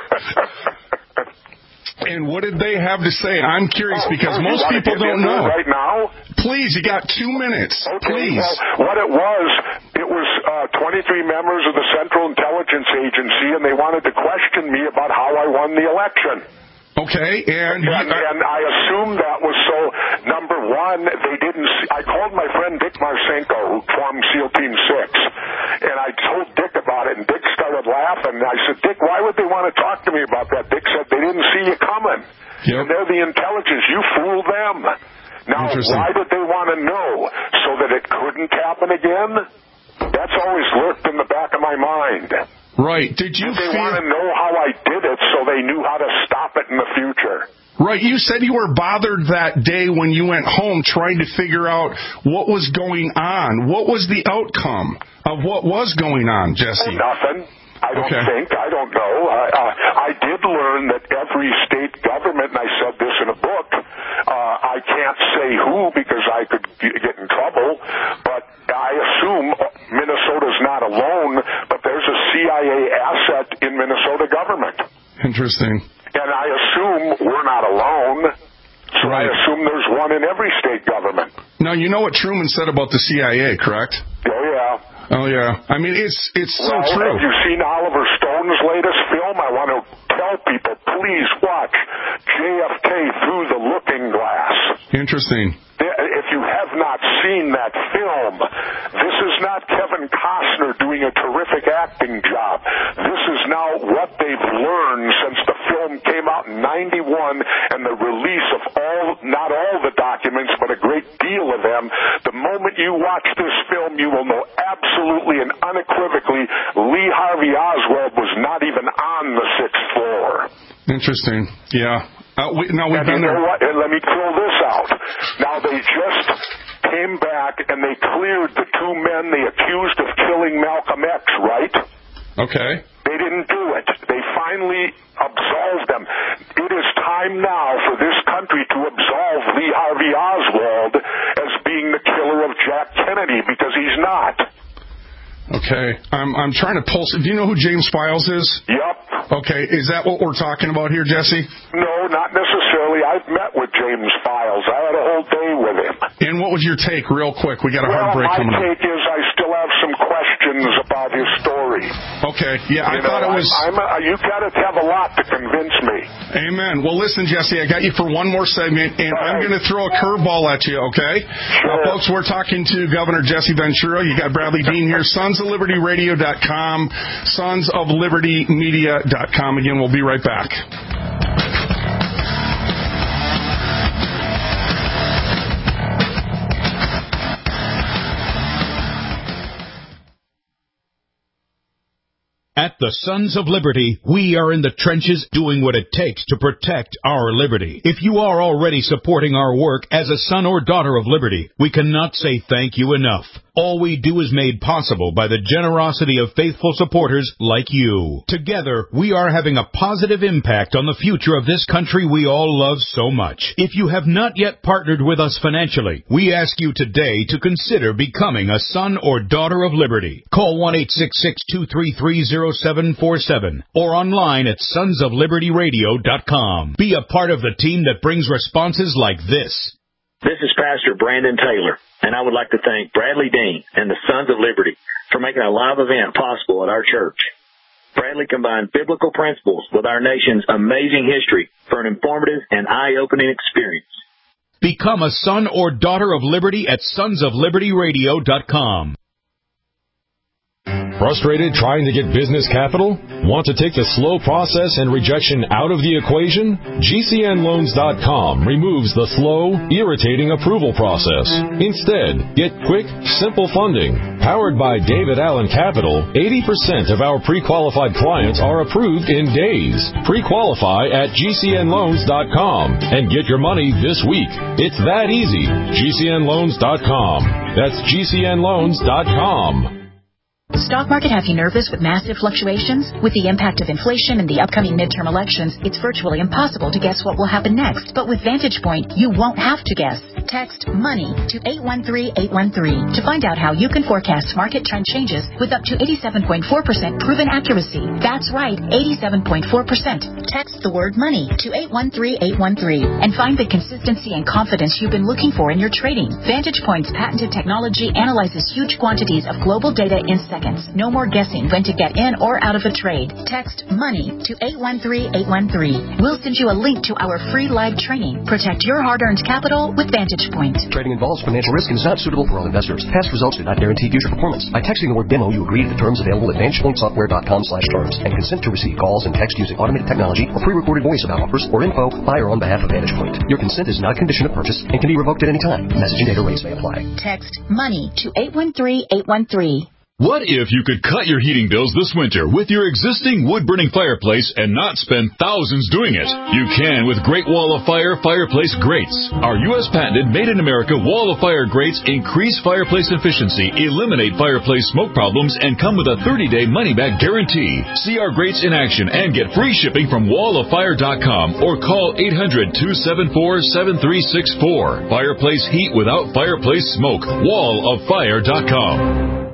And what did they have to say? I'm curious because oh, most people don't know. Right now? Please, you got two minutes. Okay, Please. Well, what it was, it was uh, twenty-three members of the Central Intelligence Agency, and they wanted to question me about how I won the election. Okay, and... And, and I assumed that was so, number one, they didn't... See, I called my friend Dick Marcinko, who formed SEAL Team six, and I told Dick about it, and Dick started laughing. And I said, Dick, why would they want to talk to me about that? Dick said, they didn't see you coming. Yep. And they're the intelligence. You fooled them. Now, why did they want to know? So that it couldn't happen again? That's always lurked in the back of my mind. Right. Did you They feel... want to know how I did it so they knew how to stop it in the future. Right. You said you were bothered that day when you went home trying to figure out what was going on. What was the outcome of what was going on, Jesse? Oh, nothing. I don't okay. think. I don't know. I, uh, I did learn that every state government, and I said this in a book, uh, I can't say who because I could get in trouble, but I assume Minnesota's not alone, but there's a C I A asset in Minnesota government. Interesting. And I assume we're not alone, so right. I assume there's one in every state government. Now, you know what Truman said about the C I A, correct? Oh, yeah. Oh, yeah. I mean, it's it's so well, true. Have you seen Oliver Stone's latest film? I want to tell people, please watch J F K Through the Looking Glass. Interesting. If you have not seen that film, this is not Kevin Costner doing a terrific acting job. This is now what they've learned since the film came out in ninety-one and the release of all, not all the documents, but a great deal of them. The moment you watch this film, you will know absolutely and unequivocally Lee Harvey Oswald was not even on the sixth floor. Interesting. Yeah. Uh, we, now we've and been you know there. what? And let me throw this out. Now they just came back and they cleared the two men they accused of killing Malcolm X, right? Okay. They didn't do it. They finally absolved them. It is time now for this country to absolve Lee Harvey Oswald as being the killer of Jack Kennedy, because he's not. Okay. I'm I'm trying to pulse. Do you know who James Files is? Yep. Okay. Is that what we're talking about here, Jesse? No, not necessarily. I've met with James Files. I had a whole day with him. And what was your take, real quick? We got a well, hard break coming up. My take is I still have some questions about his story. Okay. Yeah, I you thought know, it was... I'm, I'm a, you've got to have a lot to convince me. Amen. Well, listen, Jesse, I got you for one more segment, and right. I'm going to throw a curveball at you, okay? Sure. Now, folks, we're talking to Governor Jesse Ventura. You got Bradley Dean here, sons of liberty radio dot com, sons of liberty media dot com. Again, we'll be right back. At the Sons of Liberty, we are in the trenches doing what it takes to protect our liberty. If you are already supporting our work as a son or daughter of liberty, we cannot say thank you enough. All we do is made possible by the generosity of faithful supporters like you. Together, we are having a positive impact on the future of this country we all love so much. If you have not yet partnered with us financially, we ask you today to consider becoming a son or daughter of liberty. Call one eight six six, two three three, zero seven four seven or online at sons of liberty radio dot com. Be a part of the team that brings responses like this. This is Pastor Brandon Taylor, and I would like to thank Bradley Dean and the Sons of Liberty for making a live event possible at our church. Bradley combined biblical principles with our nation's amazing history for an informative and eye-opening experience. Become a son or daughter of liberty at sons of liberty radio dot com. Frustrated trying to get business capital? Want to take the slow process and rejection out of the equation? G C N loans dot com removes the slow, irritating approval process. Instead, get quick, simple funding. Powered by David Allen Capital, eighty percent of our pre-qualified clients are approved in days. Pre-qualify at G C N loans dot com and get your money this week. It's that easy. G C N loans dot com. That's G C N loans dot com. Stock market have you nervous with massive fluctuations? With the impact of inflation and the upcoming midterm elections, it's virtually impossible to guess what will happen next. But with Vantage Point, you won't have to guess. Text MONEY to eight one three eight one three to find out how you can forecast market trend changes with up to eighty-seven point four percent proven accuracy. That's right, eighty-seven point four percent. Text the word MONEY to eight one three eight one three and find the consistency and confidence you've been looking for in your trading. Vantage Point's patented technology analyzes huge quantities of global data in seconds. No more guessing when to get in or out of a trade. Text MONEY to eight one three eight one three. We'll send you a link to our free live training. Protect your hard-earned capital with Vantage Point. Trading involves financial risk and is not suitable for all investors. Past results do not guarantee future performance. By texting the word demo, you agree to the terms available at vantage point software dot com slash terms and consent to receive calls and text using automated technology or pre-recorded voice about offers or info by or on behalf of Vantage Point. Your consent is not a condition of purchase and can be revoked at any time. Message and data rates may apply. Text MONEY to eight one three eight one three. What if you could cut your heating bills this winter with your existing wood-burning fireplace and not spend thousands doing it? You can with Great Wall of Fire fireplace grates. Our U S patented made-in-America Wall of Fire grates increase fireplace efficiency, eliminate fireplace smoke problems, and come with a thirty-day money-back guarantee. See our grates in action and get free shipping from wall of fire dot com or call eight hundred, two seven four, seven three six four. Fireplace heat without fireplace smoke. wall of fire dot com.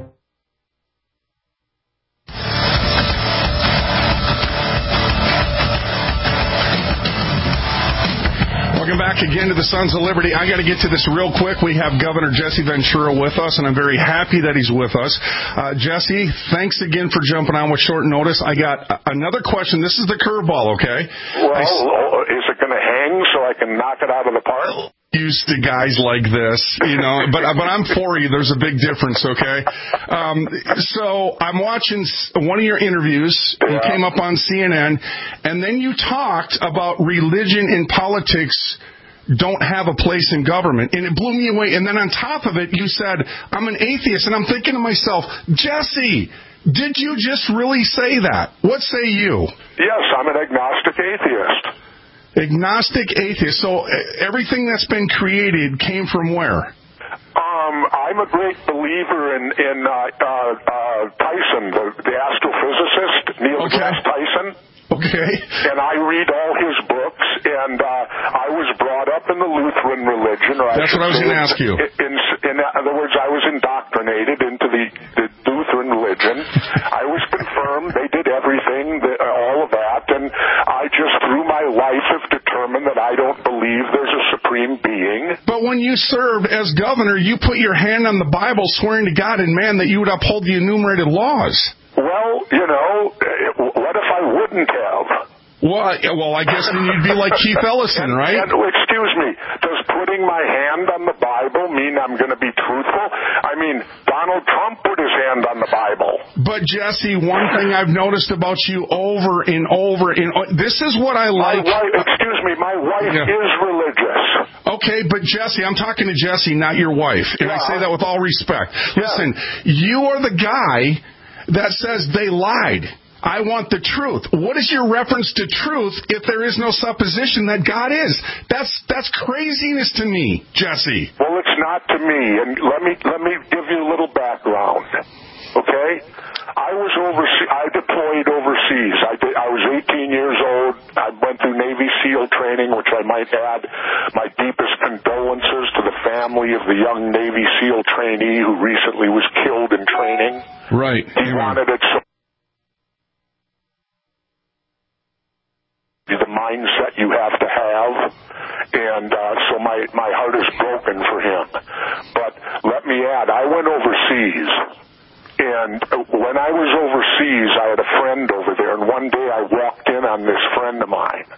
Welcome back again to the Sons of Liberty. I got to get to this real quick. We have Governor Jesse Ventura with us, and I'm very happy that he's with us. Uh, Jesse, thanks again for jumping on with short notice. I got another question. This is the curveball, okay? Well, I, is it going to hang so I can knock it out of the park? Used to guys like this, you know, but but I'm for you. There's a big difference, okay? Um, so I'm watching one of your interviews. Yeah. You came up on C N N, and then you talked about religion and politics don't have a place in government, and it blew me away. And then on top of it, you said, I'm an atheist, and I'm thinking to myself, Jesse, did you just really say that? What say you? Yes, I'm an agnostic atheist. Agnostic atheist. So everything that's been created came from where? Um, I'm a great believer in in uh, uh, uh, Tyson, the, the astrophysicist, Neil okay. deGrasse Tyson. Okay. And I read all his books, and uh, I was brought up in the Lutheran religion. Or That's I what I was going to ask you. In, in, in other words, I was indoctrinated into the, the Lutheran religion. I was confirmed. They did everything, the, all of that, and I just, through my life, have determined that I don't believe there's a supreme being. But when you served as governor, you put your hand on the Bible, swearing to God and man that you would uphold the enumerated laws. Well, you know, what if I wouldn't have? Well, I, well, I guess then you'd be like Keith Ellison, right? And, and, excuse me, does putting my hand on the Bible mean I'm going to be truthful? I mean, Donald Trump put his hand on the Bible. But, Jesse, one thing I've noticed about you over and over, and this is what I like. My wife, excuse me, my wife yeah. is religious. Okay, but, Jesse, I'm talking to Jesse, not your wife, and yeah. I say that with all respect. Yeah. Listen, you are the guy that says they lied. I want the truth. What is your reference to truth if there is no supposition that God is? That's that's craziness to me, Jesse. Well, it's not to me, and let me let me give you a little background. Okay, I was overseas. I deployed overseas. I did, I was eighteen years old. I went through Navy SEAL training, which I might add my deepest condolences to the family of the young Navy SEAL trainee who recently was killed in training. Right. He Amen. wanted it so. The mindset you have to have, and uh, so my, my heart is broken for him. But let me add, I went overseas, and when I was overseas, I had a friend over there, and one day I walked in on this friend of mine,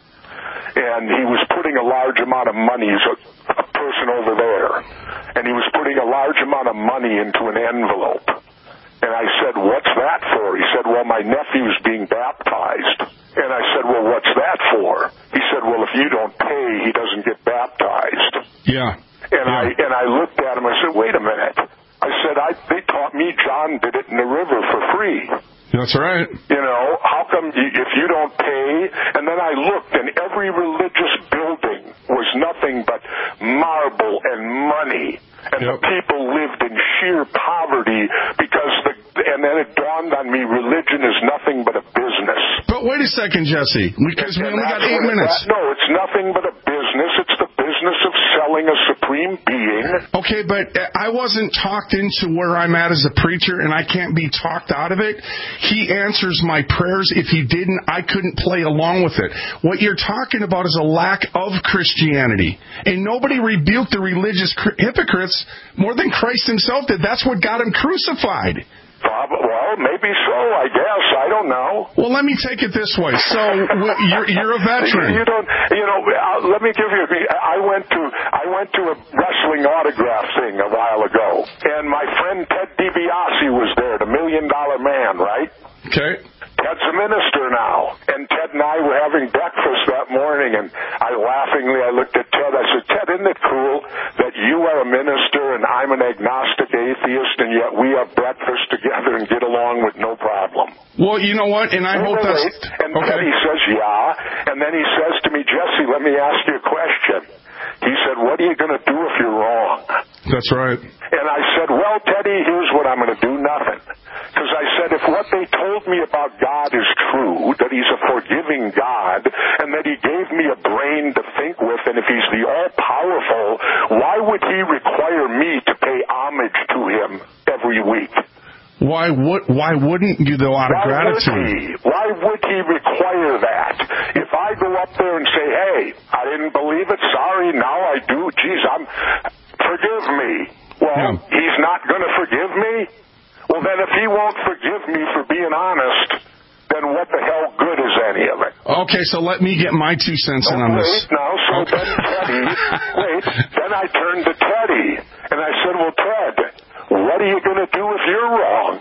and he was putting a large amount of money, he's a, a person over there, and he was putting a large amount of money into an envelope. And I said, what's that for? He said, well, my nephew's being baptized. And I said, well, what's that for? He said, well, if you don't pay, he doesn't get baptized. Yeah. And yeah. I and I looked at him, I said, wait a minute. I said, I they taught me John did it in the river for free. That's right. You know, how come you, if you don't pay? And then I looked, and every religious building was nothing but marble and money. And yep. the people lived in sheer poverty because the, and then it dawned on me, religion is nothing but a business. But wait a second, Jesse, because and, we only got eight minutes. That, no, it's nothing but a business. It's the business of selling a supreme being. Okay, but I wasn't talked into where I'm at as a preacher, and I can't be talked out of it. He answers my prayers. If he didn't, I couldn't play along with it. What you're talking about is a lack of Christianity. And nobody rebuked the religious hypocrites more than Christ himself did. That's what got him crucified. Well, maybe so, I guess. I don't know. Well, let me take it this way. So, you're, you're a veteran. You don't, you know, uh, let me give you, I went to, I went to a wrestling autograph thing a while ago, and my friend Ted DiBiase was there, the Million Dollar Man, right? Okay. Ted's a minister now, and Ted and I were having breakfast that morning, and I laughingly, I looked at Ted, I said, Ted, isn't it cool that you are a minister and I'm an agnostic atheist, and yet we have breakfast together and get along with no problem? Well, you know what, and I wait, hope wait, that's... Wait. And okay. Ted, he says, yeah, and then he says to me, Jesse, let me ask you a question. He said, what are you going to do if you're wrong? That's right. And I said, well, Teddy, here's what I'm going to do, nothing. Because I said, if what they told me about God is true, that he's a forgiving God, and that he gave me a brain to think with, and if he's the all-powerful, why would he require me to pay homage to him every week? Why would why wouldn't you, though, out of why gratitude? Would he? Why would he require that? If I go up there and say, hey, I didn't believe it, sorry, now I do, geez, I'm, forgive me. Well, yeah. he's not going to forgive me? Well, then if he won't forgive me for being honest, then what the hell good is any of it? Okay, so let me get my two cents oh, in on wait, this. Now, so okay. then Teddy, wait, then I turned to Teddy, and I said, well, Ted, what are you going to do if you're wrong?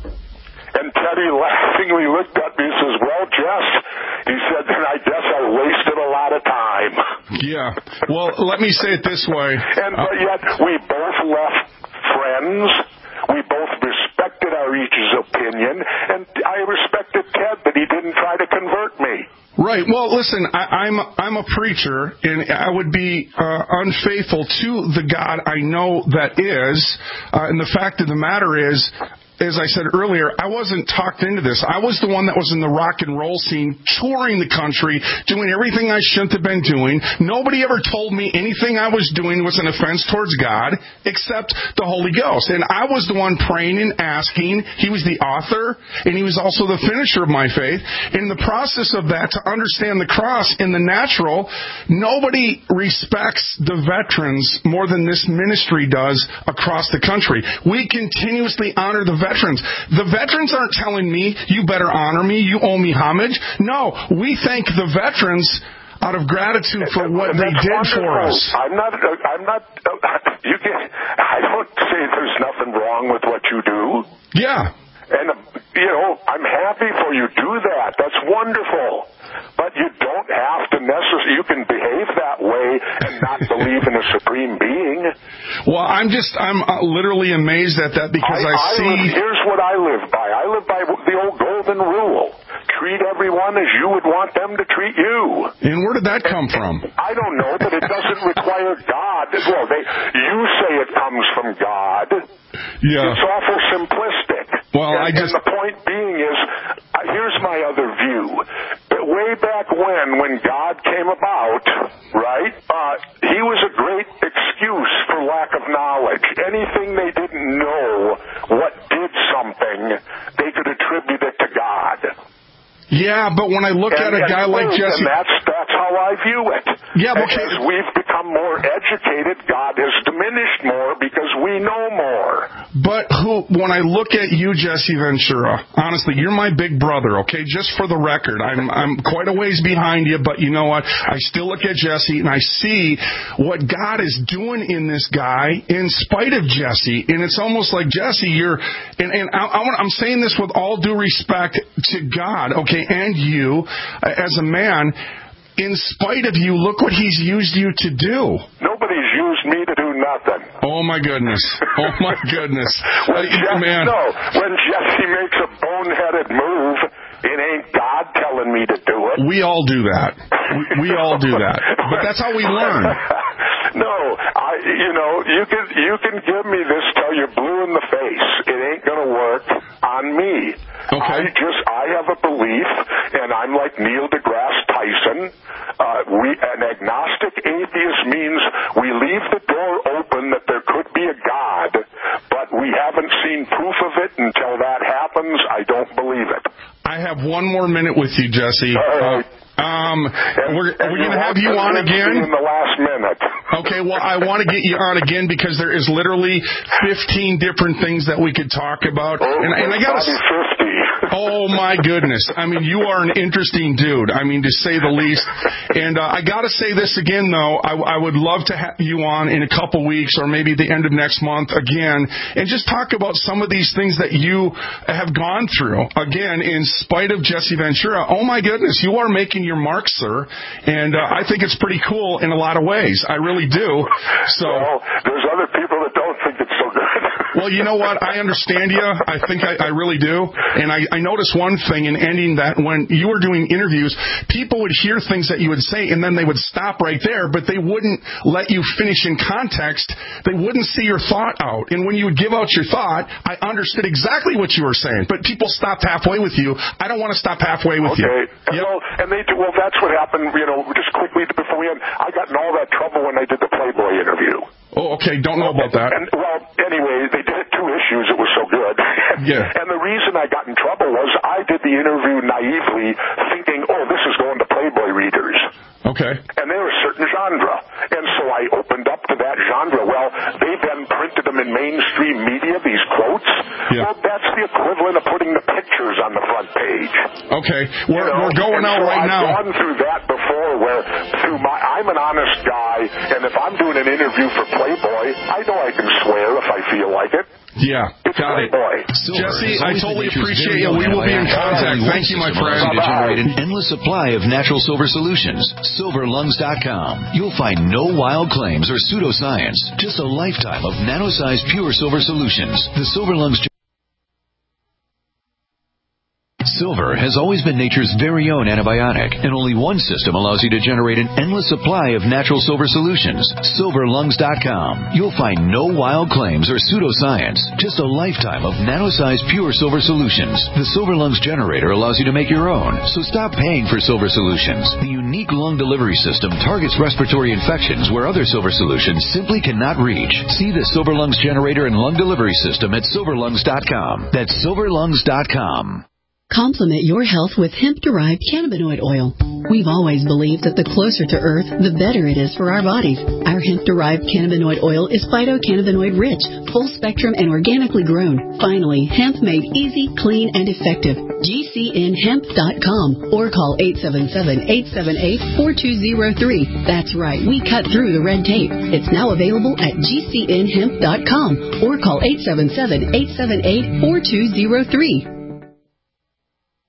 And Teddy laughingly looked at me and says, well, Jess, he said, then I guess I wasted a lot of time. Yeah. Well, let me say it this way. And uh, yet we both left friends. We both respected our each's opinion, and I respected Ted that he didn't try to convert me. Right. Well, listen, I, I'm I'm a preacher, and I would be uh, unfaithful to the God I know that is. Uh, and the fact of the matter is, as I said earlier, I wasn't talked into this. I was the one that was in the rock and roll scene, touring the country, doing everything I shouldn't have been doing. Nobody ever told me anything I was doing was an offense towards God, except the Holy Ghost. And I was the one praying and asking. He was the author, and he was also the finisher of my faith. In the process of that, to understand the cross in the natural, nobody respects the veterans more than this ministry does across the country. We continuously honor the veterans. Veterans. The veterans aren't telling me, you better honor me, you owe me homage. No, we thank the veterans out of gratitude for what they did for us. I'm not, I'm not, you can, I don't say there's nothing wrong with what you do. Yeah. And, you know, I'm happy for you do that. That's wonderful. But you don't have to necessarily, you can behave that way and not believe in a supreme being. Well, I'm just, I'm uh, literally amazed at that because I, I, I see... Live, here's what I live by. I live by the old golden rule. treat everyone as you would want them to treat you. And where did that come from? I don't know, but it doesn't require God. Well, they, you say it comes from God. Yeah. It's awful simplistic. Well, and, I just... and the point being is, uh, here's my other view. Way back when, when God came about, right, uh, he was a great excuse for lack of knowledge. Anything they didn't know what did something, they could attribute it to God. Yeah, but when I look and, at a guy like Jesse... And that's, that's how I view it. Yeah, but... As we've become more educated, God has diminished more because we know more. But who, when I look at you, Jesse Ventura, honestly, you're my big brother, okay? Just for the record, I'm I'm quite a ways behind you, but you know what? I still look at Jesse, and I see what God is doing in this guy in spite of Jesse. And it's almost like, Jesse, you're... And, and I, I want, I'm saying this with all due respect to God, okay, and you, as a man... In spite of you, look what he's used you to do. Nobody's used me to do nothing. Oh, my goodness. Oh, my goodness. when uh, Jeff, man. No, when Jesse makes a boneheaded move, it ain't God telling me to do it. We all do that. We, we all do that. But that's how we learn. No, I, you know, you can you can give me this till you're blue in the face. It ain't gonna work on me. Okay. I just I have a belief, and I'm like Neil deGrasse Tyson. Uh, we an agnostic atheist means we leave the door open that there could be a God, but we haven't seen proof of it. Until that happens, I don't believe it. I have one more minute with you, Jesse. All right. Uh, Um, and, we're, are we going to have you on in again? In the last minute. Okay, well, I want to get you on again because there is literally fifteen different things that we could talk about. Oh, and, and I got to fifty. Oh, my goodness. I mean, you are an interesting dude, I mean, to say the least. And uh, I got to say this again, though. I, I would love to have you on in a couple weeks or maybe the end of next month again and just talk about some of these things that you have gone through. Again, in spite of Jesse Ventura, oh, my goodness, you are making your mark, sir. And uh, I think it's pretty cool in a lot of ways. I really do. So well, there's other people that don't think it's so good. Well, you know what? I understand you. I think I, I really do. And I, I noticed one thing in ending that when you were doing interviews, people would hear things that you would say, and then they would stop right there, but they wouldn't let you finish in context. They wouldn't see your thought out. And when you would give out your thought, I understood exactly what you were saying. But people stopped halfway with you. I don't want to stop halfway with okay. you. Okay. Yep. Well, and they do, well, that's what happened, you know, just quickly before we end. I got in all that trouble when I did the Playboy interview. Oh, okay. Don't know about that. And, well, anyway, they did it two issues. It was so good. Yeah. And the reason I got in trouble was I did the interview naively thinking, oh, this is going to Playboy readers. Okay. And they're a certain genre. And so I opened up to that genre. Well, they then printed them in mainstream media, these quotes. Yeah. Well, that's the equivalent of putting the pictures on the front page. Okay. We're, you know? we're going and out so right I've now. I've gone through that before where through my, I'm an honest guy, and if I'm doing an interview for Playboy, I know I can swear if I feel like it. Yeah, it's got Playboy. it. Jesse, I totally appreciate you. We will be in contact. Thank you, my friend. To generate an endless supply of natural silver solutions. silver lungs dot com. You'll find no wild claims or pseudoscience. Just a lifetime of nano-sized pure silver solutions. The Silver Lungs. Silver has always been nature's very own antibiotic, and only one system allows you to generate an endless supply of natural silver solutions. silver lungs dot com. You'll find no wild claims or pseudoscience, just a lifetime of nano-sized pure silver solutions. The Silver Lungs generator allows you to make your own, so stop paying for silver solutions. The unique lung delivery system targets respiratory infections where other silver solutions simply cannot reach. See the Silver Lungs generator and lung delivery system at silver lungs dot com. That's silver lungs dot com. Complement your health with hemp-derived cannabinoid oil. We've always believed that the closer to Earth, the better it is for our bodies. Our hemp-derived cannabinoid oil is phytocannabinoid-rich, full-spectrum, and organically grown. Finally, hemp made easy, clean, and effective. G C N hemp dot com or call eight seven seven, eight seven eight, four two zero three. That's right, we cut through the red tape. It's now available at G C N hemp dot com or call eight seven seven, eight seven eight, four two zero three.